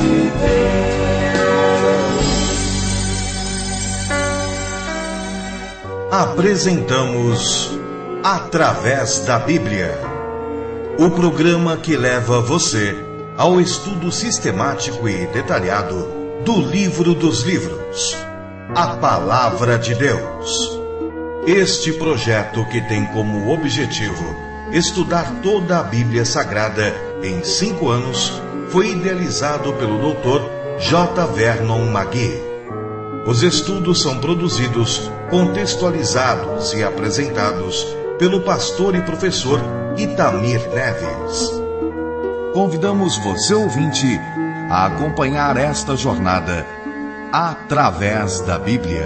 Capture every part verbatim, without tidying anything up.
Apresentamos Através da Bíblia, o programa que leva você ao estudo sistemático e detalhado do livro dos livros, a Palavra de Deus. Este projeto, que tem como objetivo estudar toda a Bíblia Sagrada em cinco anos, foi idealizado pelo doutor J. Vernon McGee. Os estudos são produzidos, contextualizados e apresentados pelo pastor e professor Itamir Neves. Convidamos você, ouvinte, a acompanhar esta jornada através da Bíblia.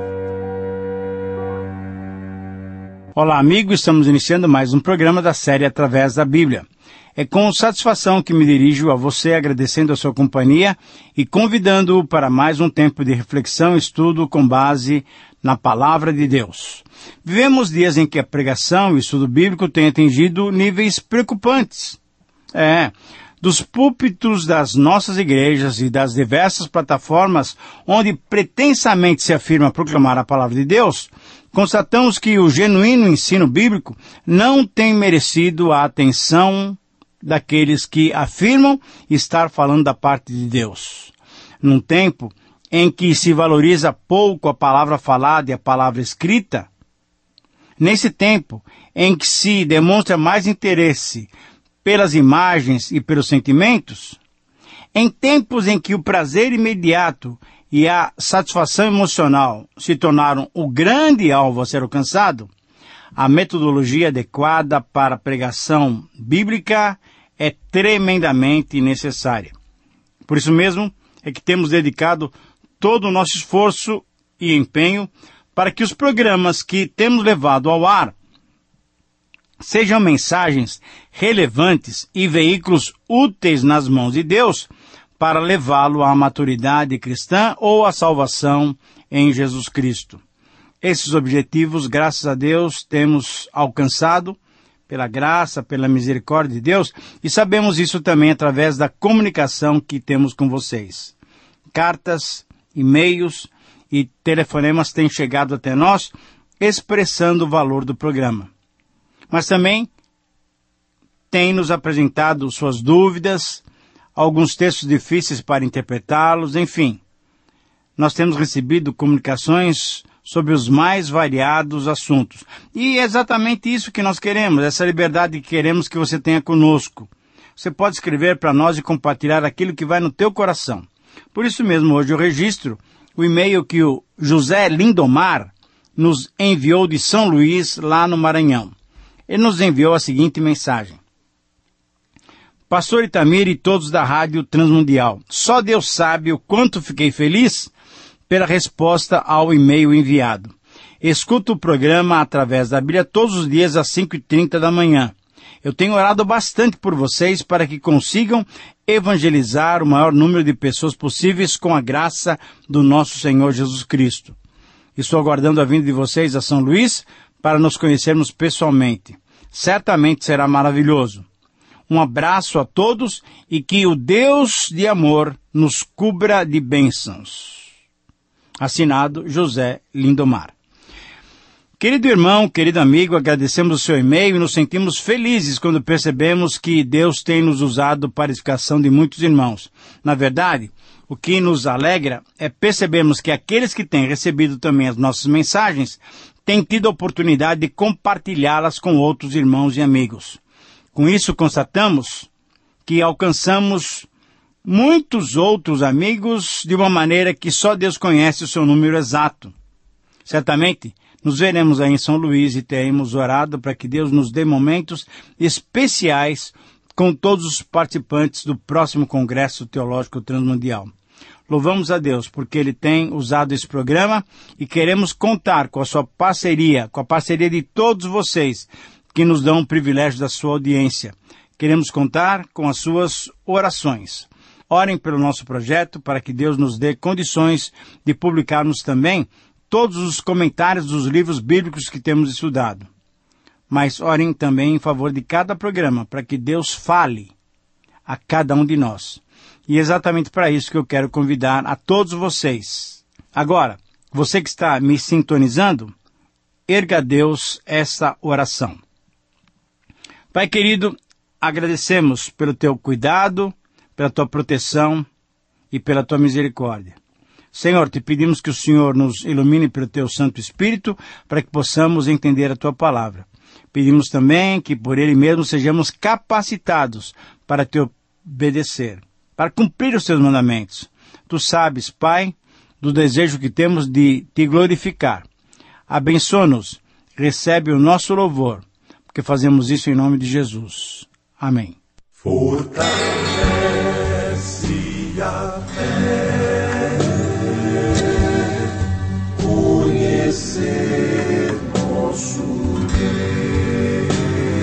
Olá, amigos, estamos iniciando mais um programa da série Através da Bíblia. É com satisfação que me dirijo a você, agradecendo a sua companhia e convidando-o para mais um tempo de reflexão e estudo com base na Palavra de Deus. Vivemos dias em que a pregação e o estudo bíblico têm atingido níveis preocupantes. É, dos púlpitos das nossas igrejas e das diversas plataformas onde pretensamente se afirma proclamar a Palavra de Deus, constatamos que o genuíno ensino bíblico não tem merecido a atenção daqueles que afirmam estar falando da parte de Deus. Num tempo em que se valoriza pouco a palavra falada e a palavra escrita, nesse tempo em que se demonstra mais interesse pelas imagens e pelos sentimentos, em tempos em que o prazer imediato e a satisfação emocional se tornaram o grande alvo a ser alcançado, a metodologia adequada para a pregação bíblica é tremendamente necessária. Por isso mesmo é que temos dedicado todo o nosso esforço e empenho para que os programas que temos levado ao ar sejam mensagens relevantes e veículos úteis nas mãos de Deus para levá-lo à maturidade cristã ou à salvação em Jesus Cristo. Esses objetivos, graças a Deus, temos alcançado pela graça, pela misericórdia de Deus, e sabemos isso também através da comunicação que temos com vocês. Cartas, e-mails e telefonemas têm chegado até nós, expressando o valor do programa. Mas também têm nos apresentado suas dúvidas, alguns textos difíceis para interpretá-los, enfim. Nós temos recebido comunicações sobre os mais variados assuntos. E é exatamente isso que nós queremos, essa liberdade que queremos que você tenha conosco. Você pode escrever para nós e compartilhar aquilo que vai no teu coração. Por isso mesmo, hoje eu registro o e-mail que o José Lindomar nos enviou de São Luís, lá no Maranhão. Ele nos enviou a seguinte mensagem: Pastor Itamir e todos da Rádio Transmundial, só Deus sabe o quanto fiquei feliz pela resposta ao e-mail enviado. Escuto o programa através da Bíblia todos os dias às cinco e trinta da manhã. Eu tenho orado bastante por vocês para que consigam evangelizar o maior número de pessoas possíveis com a graça do nosso Senhor Jesus Cristo. Estou aguardando a vinda de vocês a São Luís para nos conhecermos pessoalmente. Certamente será maravilhoso. Um abraço a todos e que o Deus de amor nos cubra de bênçãos. Assinado José Lindomar. Querido irmão, querido amigo, agradecemos o seu e-mail e nos sentimos felizes quando percebemos que Deus tem nos usado para a edificação de muitos irmãos. Na verdade, o que nos alegra é percebermos que aqueles que têm recebido também as nossas mensagens têm tido a oportunidade de compartilhá-las com outros irmãos e amigos. Com isso, constatamos que alcançamos muitos outros amigos de uma maneira que só Deus conhece o seu número exato. Certamente, nos veremos aí em São Luís e teremos orado para que Deus nos dê momentos especiais com todos os participantes do próximo Congresso Teológico Transmundial. Louvamos a Deus porque Ele tem usado esse programa e queremos contar com a sua parceria, com a parceria de todos vocês que nos dão o privilégio da sua audiência. Queremos contar com as suas orações. Orem pelo nosso projeto para que Deus nos dê condições de publicarmos também todos os comentários dos livros bíblicos que temos estudado. Mas orem também em favor de cada programa para que Deus fale a cada um de nós. E é exatamente para isso que eu quero convidar a todos vocês. Agora, você que está me sintonizando, erga a Deus essa oração. Pai querido, agradecemos pelo teu cuidado, pela tua proteção e pela tua misericórdia. Senhor, te pedimos que o Senhor nos ilumine pelo teu Santo Espírito para que possamos entender a tua palavra. Pedimos também que por ele mesmo sejamos capacitados para te obedecer, para cumprir os teus mandamentos. Tu sabes, Pai, do desejo que temos de te glorificar. Abençoa-nos, recebe o nosso louvor, porque fazemos isso em nome de Jesus. Amém. Fortalece a fé, conhecer nosso Deus.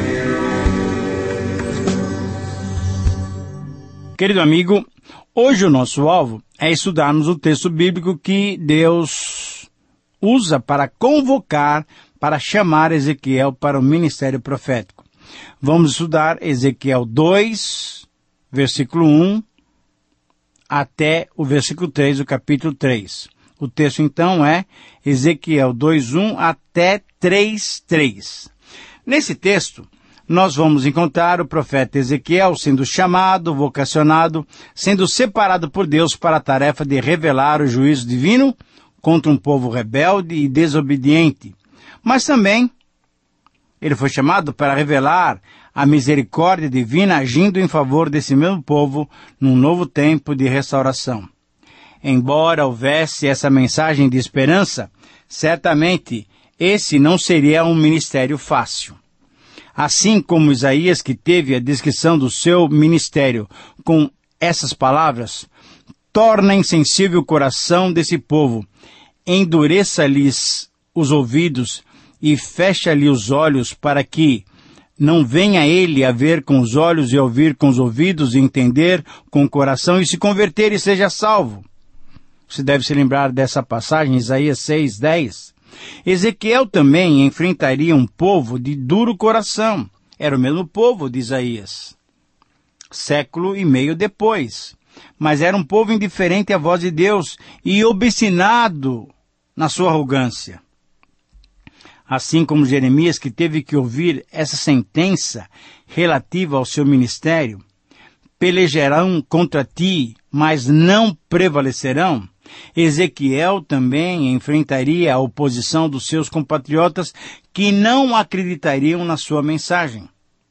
Querido amigo, hoje o nosso alvo é estudarmos o texto bíblico que Deus usa para convocar, para chamar Ezequiel para o ministério profético. Vamos estudar Ezequiel dois, versículo um, até o versículo três do capítulo três. O texto então é Ezequiel dois, um até três, três. Nesse texto, nós vamos encontrar o profeta Ezequiel sendo chamado, vocacionado, sendo separado por Deus para a tarefa de revelar o juízo divino contra um povo rebelde e desobediente. Mas também ele foi chamado para revelar a misericórdia divina agindo em favor desse mesmo povo num novo tempo de restauração. Embora houvesse essa mensagem de esperança, certamente esse não seria um ministério fácil. Assim como Isaías, que teve a descrição do seu ministério com essas palavras, torna insensível o coração desse povo, endureça-lhes os ouvidos e fecha-lhe os olhos para que não venha ele a ver com os olhos e ouvir com os ouvidos e entender com o coração e se converter e seja salvo. Você deve se lembrar dessa passagem, Isaías seis, dez. Ezequiel também enfrentaria um povo de duro coração. Era o mesmo povo de Isaías, século e meio depois. Mas era um povo indiferente à voz de Deus e obstinado na sua arrogância. Assim como Jeremias, que teve que ouvir essa sentença relativa ao seu ministério, pelejarão contra ti, mas não prevalecerão. Ezequiel também enfrentaria a oposição dos seus compatriotas que não acreditariam na sua mensagem.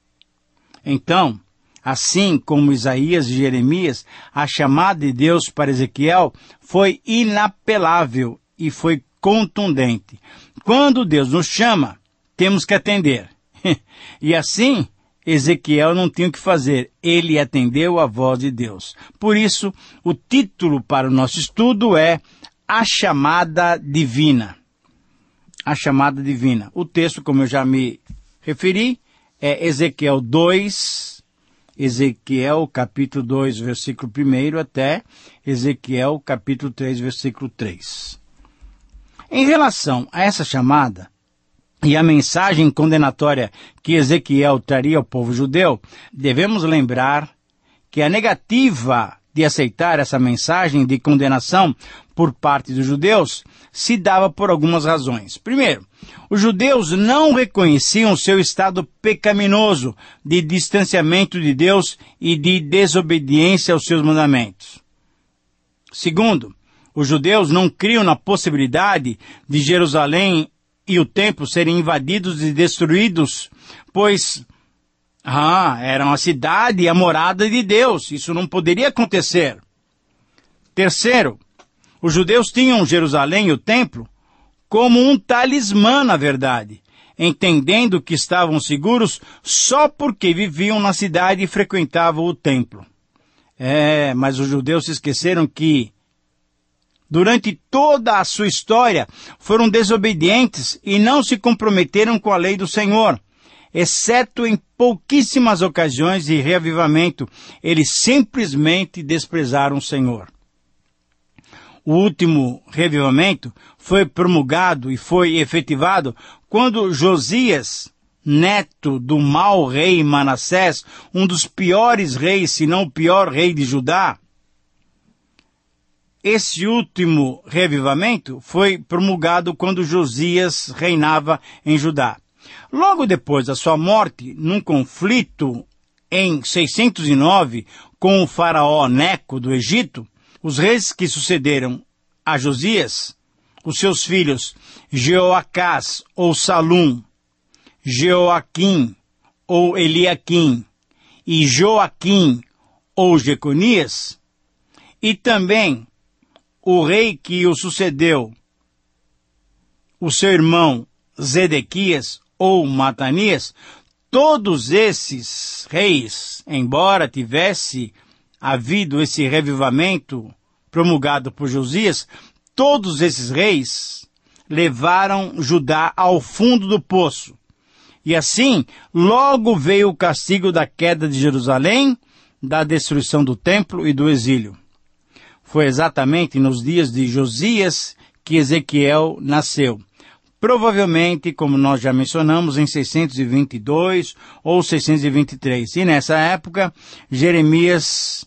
Então, assim como Isaías e Jeremias, a chamada de Deus para Ezequiel foi inapelável e foi contundente. Quando Deus nos chama, temos que atender. E assim, Ezequiel não tinha o que fazer, ele atendeu a voz de Deus. Por isso, o título para o nosso estudo é A Chamada Divina. A Chamada Divina. O texto, como eu já me referi, é Ezequiel dois, Ezequiel capítulo dois, versículo um até Ezequiel capítulo três, versículo três. Em relação a essa chamada, e a mensagem condenatória que Ezequiel traria ao povo judeu, devemos lembrar que a negativa de aceitar essa mensagem de condenação por parte dos judeus se dava por algumas razões. Primeiro, os judeus não reconheciam seu estado pecaminoso de distanciamento de Deus e de desobediência aos seus mandamentos. Segundo, os judeus não criam na possibilidade de Jerusalém e o templo serem invadidos e destruídos, pois ah, eram a cidade e a morada de Deus. Isso não poderia acontecer. Terceiro, os judeus tinham Jerusalém e o templo como um talismã, na verdade, entendendo que estavam seguros só porque viviam na cidade e frequentavam o templo. É, mas os judeus se esqueceram que durante toda a sua história, foram desobedientes e não se comprometeram com a lei do Senhor. Exceto em pouquíssimas ocasiões de reavivamento, eles simplesmente desprezaram o Senhor. O último reavivamento foi promulgado e foi efetivado quando Josias, neto do mau rei Manassés, um dos piores reis, se não o pior rei de Judá, esse último revivamento foi promulgado quando Josias reinava em Judá. Logo depois da sua morte, num conflito em seiscentos e nove com o faraó Neco do Egito, os reis que sucederam a Josias, os seus filhos Jeoacás ou Salum, Jeoaquim ou Eliaquim e Joaquim ou Jeconias, e também o rei que o sucedeu, o seu irmão Zedequias ou Matanias, todos esses reis, embora tivesse havido esse revivamento promulgado por Josias, todos esses reis levaram Judá ao fundo do poço. E assim, logo veio o castigo da queda de Jerusalém, da destruição do templo e do exílio. Foi exatamente nos dias de Josias que Ezequiel nasceu. Provavelmente, como nós já mencionamos, em seiscentos e vinte e dois ou seiscentos e vinte e três. E nessa época, Jeremias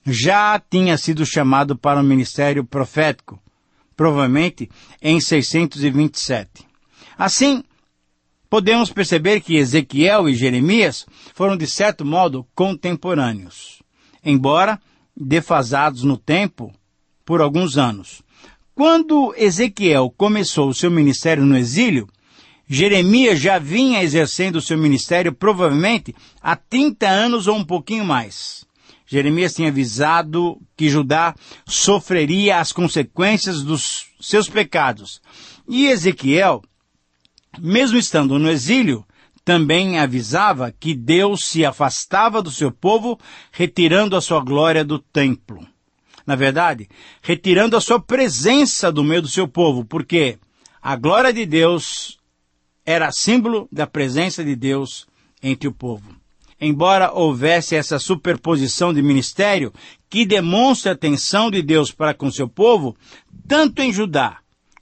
já tinha sido chamado para o ministério profético, provavelmente em seiscentos e vinte e sete. Assim, podemos perceber que Ezequiel e Jeremias foram, de certo modo, contemporâneos, embora defasados no tempo por alguns anos. Quando Ezequiel começou o seu ministério no exílio, Jeremias já vinha exercendo o seu ministério provavelmente há trinta anos ou um pouquinho mais. Jeremias tinha avisado que Judá sofreria as consequências dos seus pecados. E Ezequiel, mesmo estando no exílio, também avisava que Deus se afastava do seu povo, retirando a sua glória do templo. Na verdade, retirando a sua presença do meio do seu povo, porque a glória de Deus era símbolo da presença de Deus entre o povo. Embora houvesse essa superposição de ministério que demonstra a atenção de Deus para com seu povo, tanto em Judá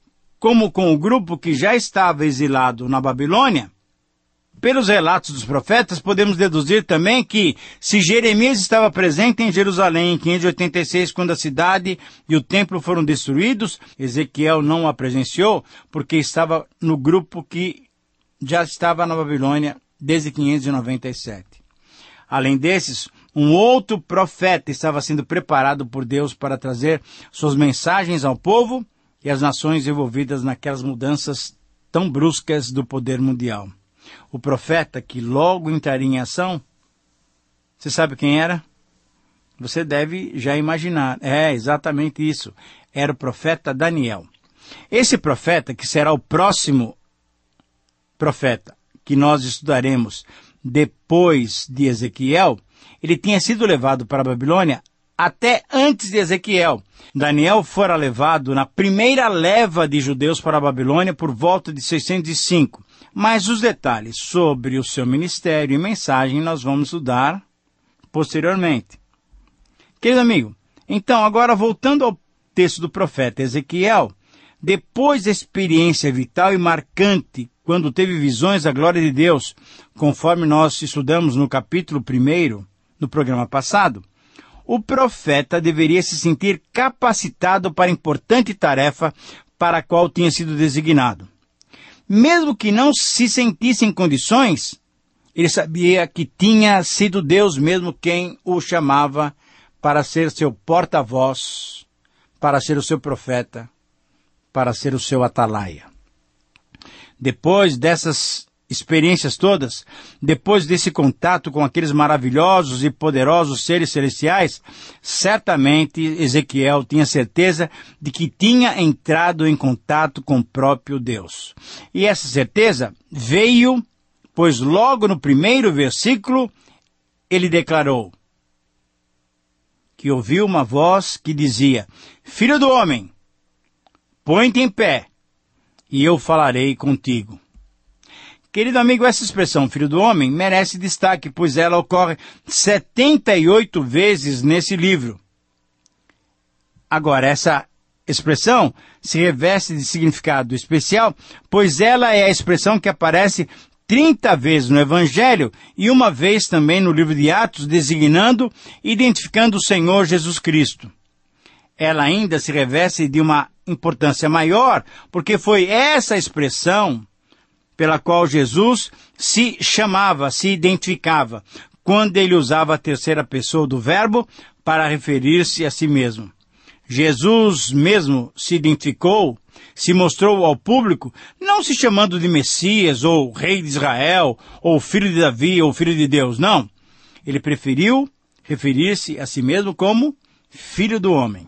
como com o grupo que já estava exilado na Babilônia, pelos relatos dos profetas, podemos deduzir também que, se Jeremias estava presente em Jerusalém em quinhentos e oitenta e seis, quando a cidade e o templo foram destruídos, Ezequiel não a presenciou, porque estava no grupo que já estava na Babilônia desde quinhentos e noventa e sete. Além desses, um outro profeta estava sendo preparado por Deus para trazer suas mensagens ao povo e às nações envolvidas naquelas mudanças tão bruscas do poder mundial. O profeta que logo entraria em ação, você sabe quem era? Você deve já imaginar. É, exatamente isso. Era o profeta Daniel. Esse profeta, que será o próximo profeta que nós estudaremos depois de Ezequiel, ele tinha sido levado para a Babilônia até antes de Ezequiel. Daniel fora levado na primeira leva de judeus para a Babilônia por volta de seiscentos e cinco. Mas os detalhes sobre o seu ministério e mensagem nós vamos estudar posteriormente. Querido amigo, então agora voltando ao texto do profeta Ezequiel, depois da experiência vital e marcante, quando teve visões da glória de Deus, conforme nós estudamos no capítulo primeiro, no programa passado, o profeta deveria se sentir capacitado para a importante tarefa para a qual tinha sido designado. Mesmo que não se sentisse em condições, ele sabia que tinha sido Deus mesmo quem o chamava para ser seu porta-voz, para ser o seu profeta, para ser o seu atalaia. Depois dessas experiências todas, depois desse contato com aqueles maravilhosos e poderosos seres celestiais, certamente Ezequiel tinha certeza de que tinha entrado em contato com o próprio Deus. E essa certeza veio, pois logo no primeiro versículo, ele declarou que ouviu uma voz que dizia: Filho do homem, põe-te em pé, e eu falarei contigo. Querido amigo, essa expressão, filho do homem, merece destaque, pois ela ocorre setenta e oito vezes nesse livro. Agora, essa expressão se reveste de significado especial, pois ela é a expressão que aparece trinta vezes no Evangelho e uma vez também no livro de Atos, designando e identificando o Senhor Jesus Cristo. ela ainda se reveste de uma importância maior, porque foi essa expressão pela qual Jesus se chamava, se identificava, quando ele usava a terceira pessoa do verbo para referir-se a si mesmo. Jesus mesmo se identificou, se mostrou ao público, não se chamando de Messias, ou Rei de Israel, ou Filho de Davi, ou Filho de Deus, não. Ele preferiu referir-se a si mesmo como Filho do Homem.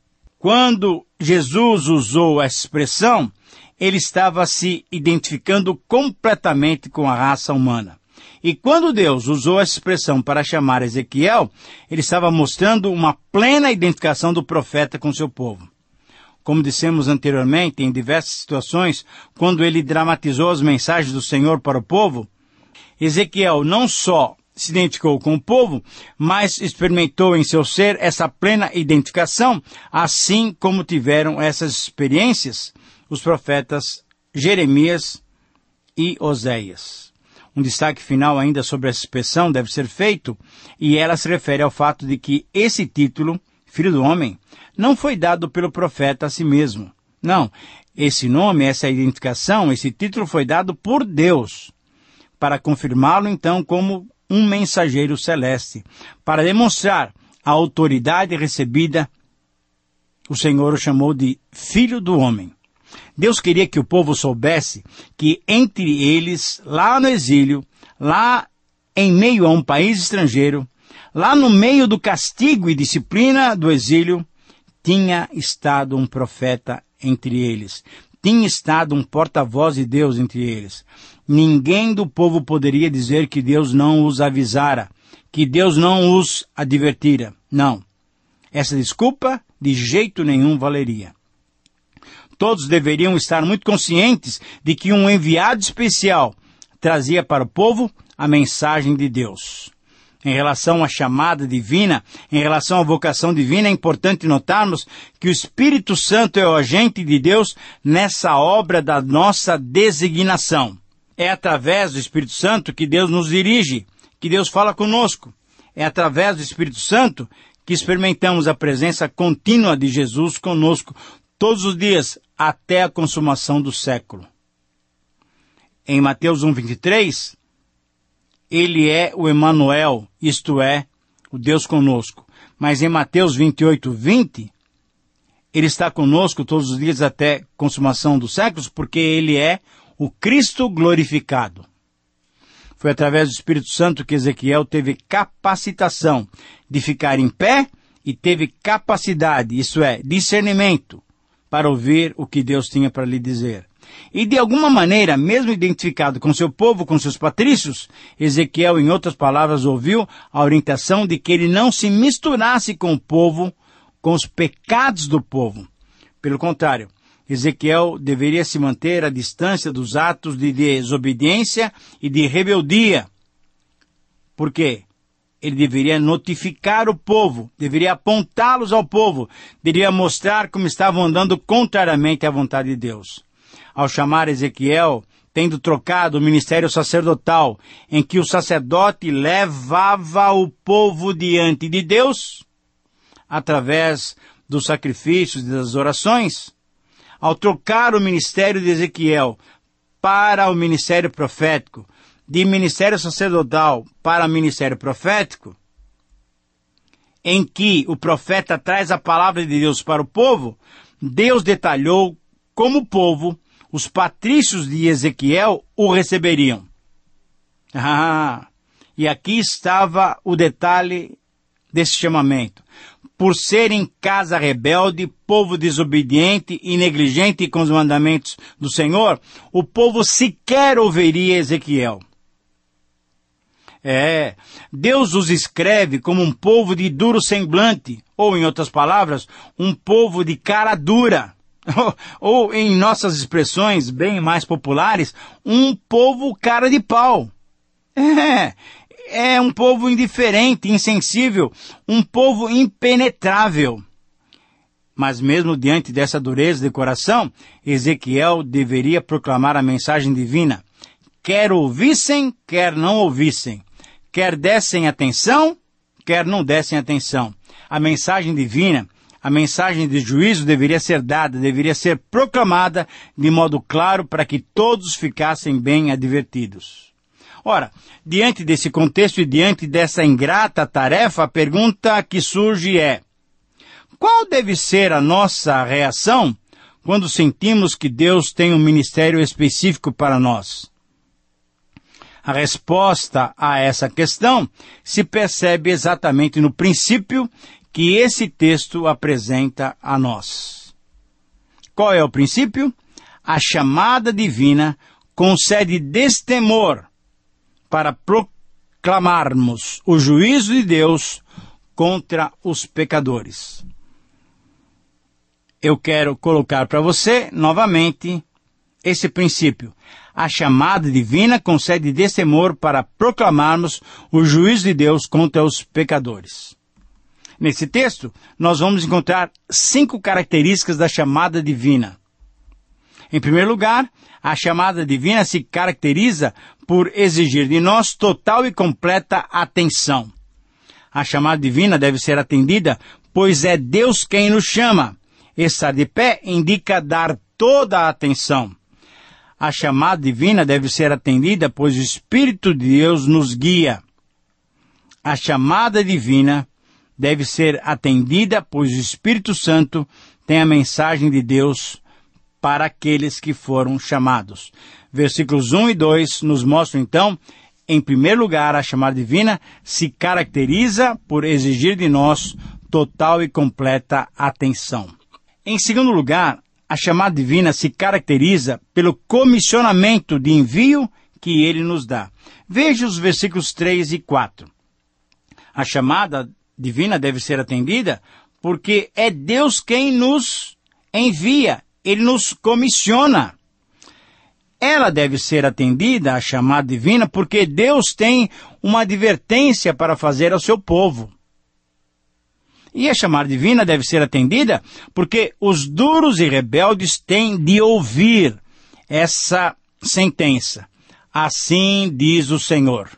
Quando Jesus usou essa expressão, ele estava se identificando completamente com a raça humana. E quando Deus usou essa expressão para chamar Ezequiel, ele estava mostrando uma plena identificação do profeta com seu povo. Como dissemos anteriormente, em diversas situações, quando ele dramatizou as mensagens do Senhor para o povo, Ezequiel não só se identificou com o povo, mas experimentou em seu ser essa plena identificação, assim como tiveram essas experiências os profetas Jeremias e Oséias. Um destaque final ainda sobre essa expressão deve ser feito, e ela se refere ao fato de que esse título, Filho do Homem, não foi dado pelo profeta a si mesmo. Não, esse nome, essa identificação, esse título foi dado por Deus, para confirmá-lo então como um mensageiro celeste, para demonstrar a autoridade recebida. O Senhor o chamou de Filho do Homem. Deus queria que o povo soubesse que entre eles, lá no exílio, lá em meio a um país estrangeiro, lá no meio do castigo e disciplina do exílio, tinha estado um profeta entre eles. Tinha estado um porta-voz de Deus entre eles. Ninguém do povo poderia dizer que Deus não os avisara, que Deus não os advertira. Não. Essa desculpa de jeito nenhum valeria. Todos deveriam estar muito conscientes de que um enviado especial trazia para o povo a mensagem de Deus. Em relação à chamada divina, em relação à vocação divina, é importante notarmos que o Espírito Santo é o agente de Deus nessa obra da nossa designação. É através do Espírito Santo que Deus nos dirige, que Deus fala conosco. É através do Espírito Santo que experimentamos a presença contínua de Jesus conosco todos os dias, até a consumação do século. Em Mateus um, vinte e três, ele é o Emanuel, isto é, o Deus conosco. Mas em Mateus vinte e oito, vinte, ele está conosco todos os dias até a consumação dos séculos, porque ele é o Cristo glorificado. Foi através do Espírito Santo que Ezequiel teve capacitação de ficar em pé e teve capacidade, isso é, discernimento, para ouvir o que Deus tinha para lhe dizer. E de alguma maneira, mesmo identificado com seu povo, com seus patrícios, Ezequiel, em outras palavras, ouviu a orientação de que ele não se misturasse com o povo, com os pecados do povo. Pelo contrário, Ezequiel deveria se manter à distância dos atos de desobediência e de rebeldia. Por quê? Ele deveria notificar o povo, deveria apontá-los ao povo, deveria mostrar como estavam andando contrariamente à vontade de Deus. Ao chamar Ezequiel, tendo trocado o ministério sacerdotal, em que o sacerdote levava o povo diante de Deus, através dos sacrifícios e das orações, ao trocar o ministério de Ezequiel para o ministério profético, de ministério sacerdotal para ministério profético, em que o profeta traz a palavra de Deus para o povo, Deus detalhou como o povo, os patrícios de Ezequiel, o receberiam. Ah, e aqui estava o detalhe desse chamamento. Por serem casa rebelde, povo desobediente e negligente com os mandamentos do Senhor, o povo sequer ouviria Ezequiel. É, Deus os escreve como um povo de duro semblante, ou, em outras palavras, um povo de cara dura. Ou, ou, em nossas expressões bem mais populares, um povo cara de pau. É, é um povo indiferente, insensível, um povo impenetrável. Mas mesmo diante dessa dureza de coração, Ezequiel deveria proclamar a mensagem divina. Quer ouvissem, quer não ouvissem. Quer dessem atenção, quer não dessem atenção. A mensagem divina, A mensagem de juízo deveria ser dada, deveria ser proclamada de modo claro para que todos ficassem bem advertidos. Ora, diante desse contexto e diante dessa ingrata tarefa, a pergunta que surge é: qual deve ser a nossa reação quando sentimos que Deus tem um ministério específico para nós? A resposta a essa questão se percebe exatamente no princípio que esse texto apresenta a nós. Qual é o princípio? A chamada divina concede destemor para proclamarmos o juízo de Deus contra os pecadores. Eu quero colocar para você, novamente, esse princípio. A chamada divina concede destemor para proclamarmos o juízo de Deus contra os pecadores. Nesse texto, nós vamos encontrar cinco características da chamada divina. Em primeiro lugar, a chamada divina se caracteriza por exigir de nós total e completa atenção. A chamada divina deve ser atendida, pois é Deus quem nos chama. Estar de pé indica dar toda a atenção. A chamada divina deve ser atendida, pois o Espírito de Deus nos guia. A chamada divina deve ser atendida, pois o Espírito Santo tem a mensagem de Deus para aqueles que foram chamados. Versículos um e dois nos mostram, então, em primeiro lugar, a chamada divina se caracteriza por exigir de nós total e completa atenção. Em segundo lugar, a chamada divina se caracteriza pelo comissionamento de envio que ele nos dá. Veja os versículos três e quatro. A chamada divina deve ser atendida porque é Deus quem nos envia, ele nos comissiona. Ela deve ser atendida, a chamada divina, porque Deus tem uma advertência para fazer ao seu povo. E a chamada divina deve ser atendida porque os duros e rebeldes têm de ouvir essa sentença. Assim diz o Senhor.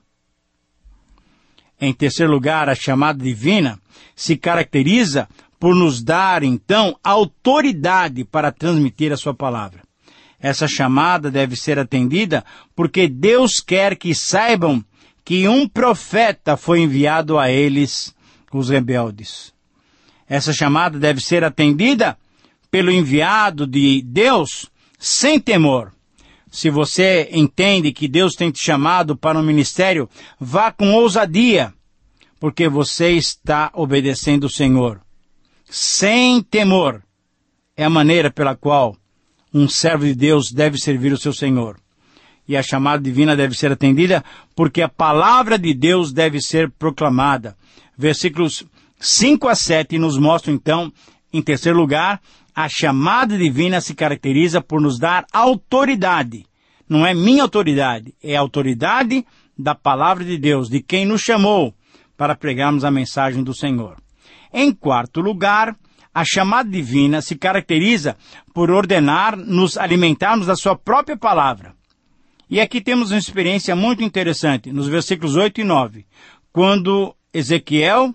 Em terceiro lugar, a chamada divina se caracteriza por nos dar, então, autoridade para transmitir a sua palavra. Essa chamada deve ser atendida porque Deus quer que saibam que um profeta foi enviado a eles, os rebeldes. Essa chamada deve ser atendida pelo enviado de Deus sem temor. Se você entende que Deus tem te chamado para um ministério, vá com ousadia, porque você está obedecendo o Senhor. Sem temor é a maneira pela qual um servo de Deus deve servir o seu Senhor. E a chamada divina deve ser atendida porque a palavra de Deus deve ser proclamada. Versículos cinco a sete nos mostram, então, em terceiro lugar, a chamada divina se caracteriza por nos dar autoridade. Não é minha autoridade, é a autoridade da palavra de Deus, de quem nos chamou para pregarmos a mensagem do Senhor. Em quarto lugar, a chamada divina se caracteriza por ordenar nos alimentarmos da sua própria palavra. E aqui temos uma experiência muito interessante, nos versículos oito e nove, quando Ezequiel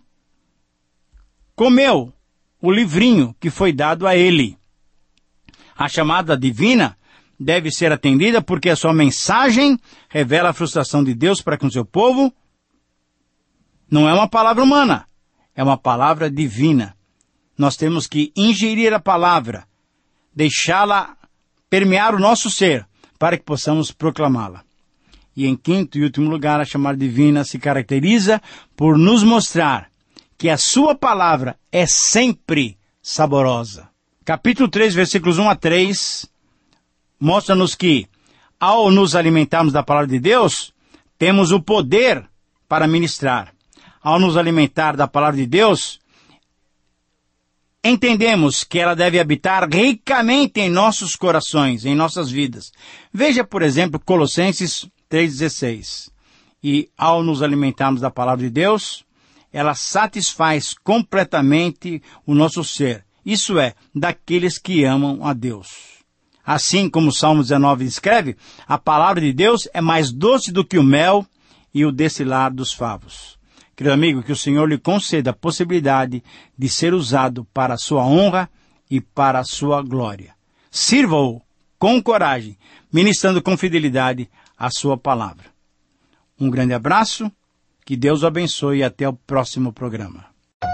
comeu o livrinho que foi dado a ele. A chamada divina deve ser atendida porque a sua mensagem revela a frustração de Deus para com o seu povo. Não é uma palavra humana, é uma palavra divina. Nós temos que ingerir a palavra, deixá-la permear o nosso ser, para que possamos proclamá-la. E em quinto e último lugar, a chamada divina se caracteriza por nos mostrar que a sua palavra é sempre saborosa. Capítulo três, versículos um a três, mostra-nos que, ao nos alimentarmos da palavra de Deus, temos o poder para ministrar. Ao nos alimentar da palavra de Deus, entendemos que ela deve habitar ricamente em nossos corações, em nossas vidas. Veja, por exemplo, Colossenses três, dezesseis. E ao nos alimentarmos da palavra de Deus, ela satisfaz completamente o nosso ser. Isso é, daqueles que amam a Deus. Assim como o Salmo dezenove descreve, a palavra de Deus é mais doce do que o mel e o destilar dos favos. Querido amigo, que o Senhor lhe conceda a possibilidade de ser usado para a sua honra e para a sua glória. Sirva-o com coragem, ministrando com fidelidade a sua palavra. Um grande abraço, que Deus o abençoe e até o próximo programa.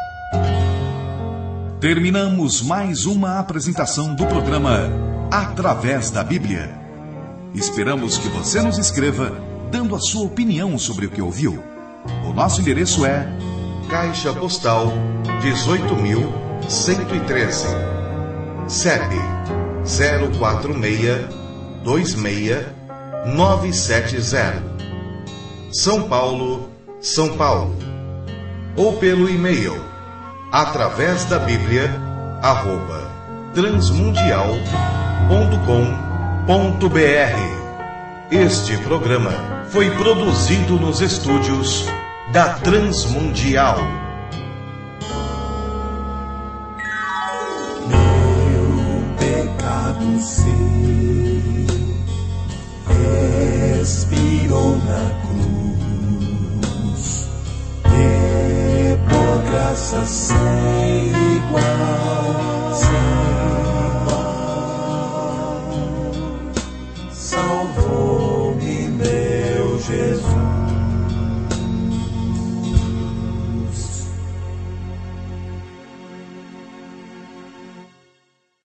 Terminamos mais uma apresentação do programa Através da Bíblia. Esperamos que você nos escreva dando a sua opinião sobre o que ouviu. O nosso endereço é Caixa Postal dezoito mil cento e treze, C E P zero quatro seis dois seis nove sete zero, São Paulo, São Paulo. Ou pelo e-mail através da Bíblia arroba transmundial ponto com ponto br. Este programa foi produzido nos estúdios da Transmundial. Meu pecado sei, expirou na cruz, e por graça sem